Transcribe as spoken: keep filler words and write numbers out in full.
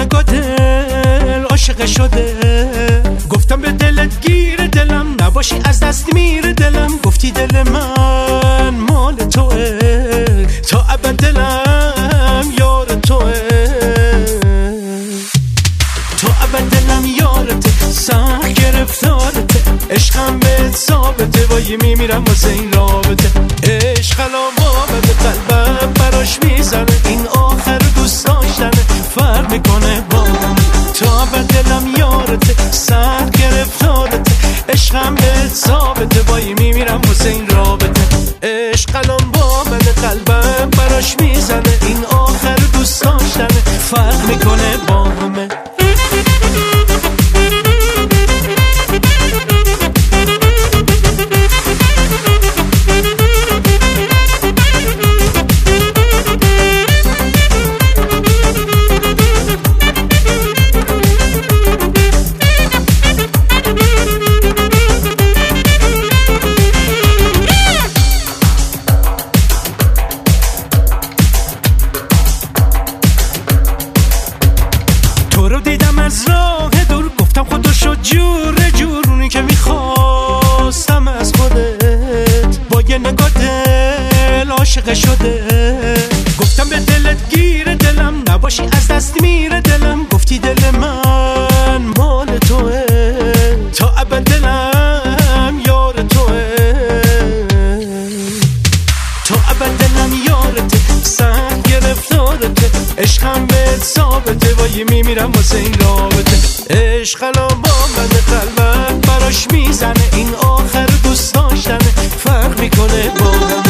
نگاه دل عاشق شده، گفتم به دلت گیر دلم، نباشی از دست میره دلم. گفتی دل من مال توه، تا ابد دلم یار توه، تا ابد دلم یارته، سخت گرفتارته، عشقم بهت ثابته، وای میمیرم واسه این رابطه. عشق علامه به قلبم براش میزنه، این آخر دوست داشتنه، فرق میکنه با من. تا ابد دلم یارته، سخت گرفتارته، عشقم بهت ثابته، وای میمیرم واسه این رابطه. عشق علامه به قلبم براش میزنه، این آخر دوست داشتنه، فرق میکنه با همه. تو رو دیدم از راه دور، گفتم خدا شد جور جورونی که میخواستم از خودت، با یه نگاه دل عاشق شده، گفتم به دلت گیر دلم، نباشی از دست میره دلم. گفتی دل من مال توه، تا ابد دلم یار توه، تا ابد دلم یارته، سخت گرفتارته، عشقم بهت ثابته، وای میمیرم واسه این رابطه. عشق علامه من قلبم براش میزنه، این آخر دوست داشتنه، فرق میکنه با هم.